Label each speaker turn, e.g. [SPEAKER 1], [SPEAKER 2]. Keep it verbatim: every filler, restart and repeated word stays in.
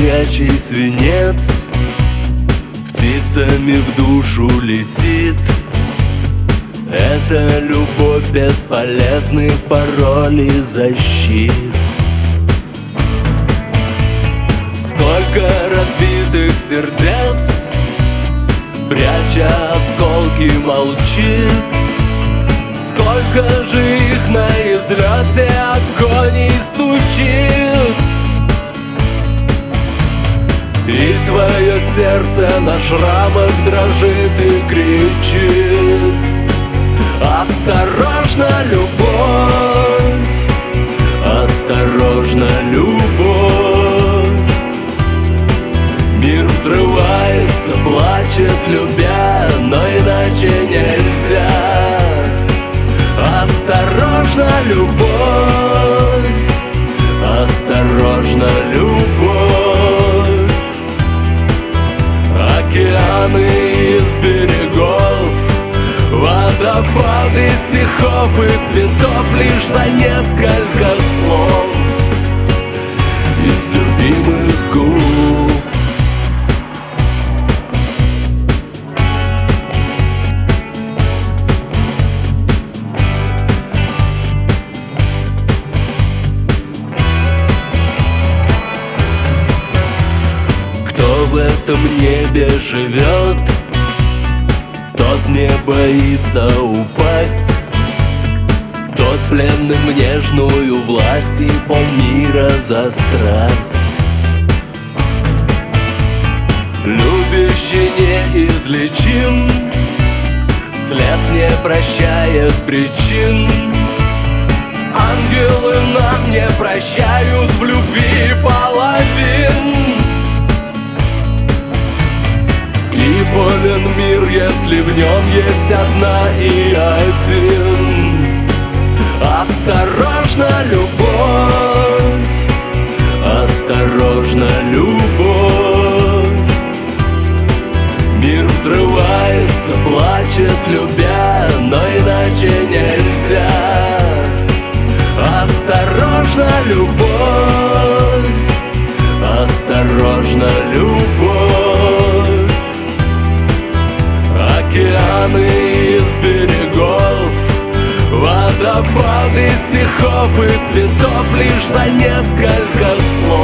[SPEAKER 1] горячий свинец птицами в душу летит. Это любовь бесполезных паролей защит. Сколько разбитых сердец, пряча осколки, молчит. Сколько же их на излете огонь стучит. И твое сердце на шрамах дрожит и кричит: осторожно, любовь, осторожно, любовь. Мир взрывается, плачет, любя, но иначе нельзя. Осторожно, любовь, осторожно, любовь. Океаны из берегов, водопады стихов и цветов лишь за несколько слов из любимых губ. Кто в этом небе живет, тот не боится упасть. Тот пленным нежную власть и полмира за страсть. Любящий неизлечим, след не прощает причин. Ангелы нам не прощают в любви половин. И полен мир, если в нем есть одна и один. Осторожно, любовь, осторожно, любовь. Мир взрывается, плачет, любя, но иначе нельзя. Осторожно, любовь, осторожно, любовь. Океаны из берегов, водопады стихов и цветов лишь за несколько слов